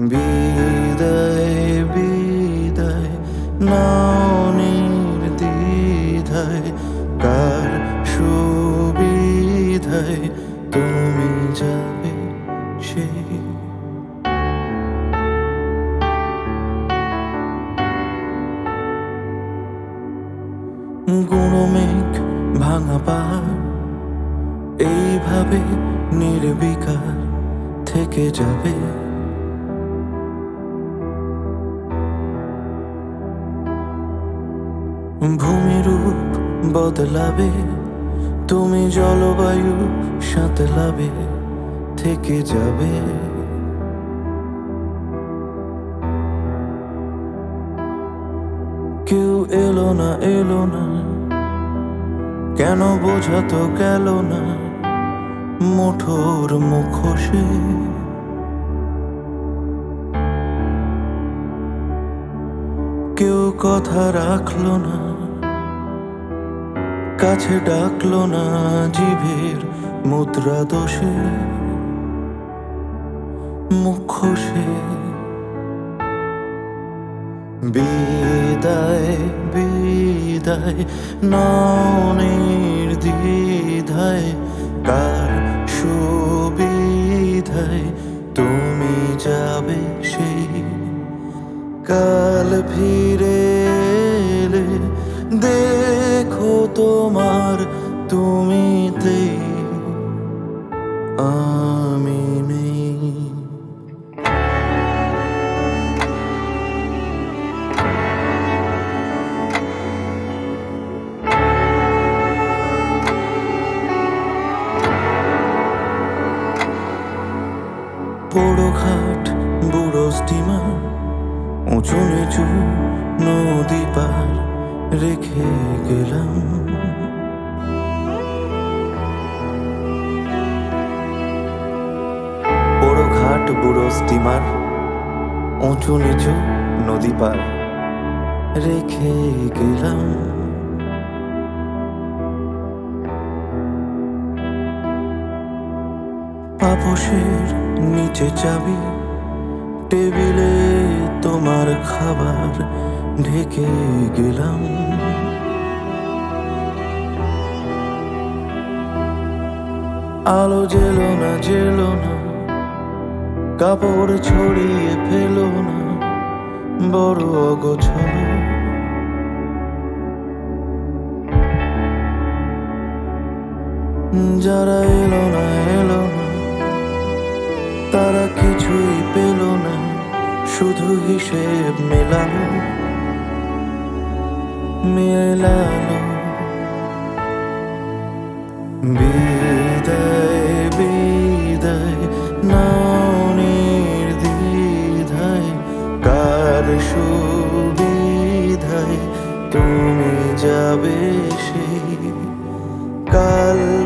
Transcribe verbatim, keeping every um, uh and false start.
বিদায় বিদায় নাও নির্দ্বিধায়, কার সুবিধায় তুমি যাবে সেই। গুঁড়ো মেঘ ভাঙা পাহাড় এইভাবে নির্বিকার থেকে যাবে। ভূমিরূপ বদলাবে, তুমি জলবায়ু সাঁতলাবে, থেকে যাবে। কেউ এলো না এলো না, কেন বোঝাতো গেল না মুঠোর মুখোশে। কেউ কথা রাখলো না, কাছে ডাকলো না জিভের মুদ্রা দোষে মুখোশে। বিদায় বিদায় নাও নির্দ্বিধায়, কার সুবিধায় তুমি যাবে সেই। কাল ফিরে এলে দেখো তোমার তুমিতে আমি নেই। পোড়ো ঘাট বুড়ো স্টিমার উঁচু নিচু নদী পার রেখে গেলাম। পোড়ো ঘাট বুড়ো স্টিমার উঁচু নিচু নদী পার রেখে গেলাম। পাপোশের নিচে চাবি, টেবিলে তোমার খাবার ঢেকে গেলাম। আলো জেলো না জেলো না, কাপড় ছড়িয়ে ফেলো না বড় অগোছালো। যারা এলো না এলো না, তারা কিছুই পেল না, শুধু হিসেব মেলালো মেলালো। বিদায় বিদায় নাও নির্দ্বিধায়, কার সুবিধায় তুমি যাবে সেই। কাল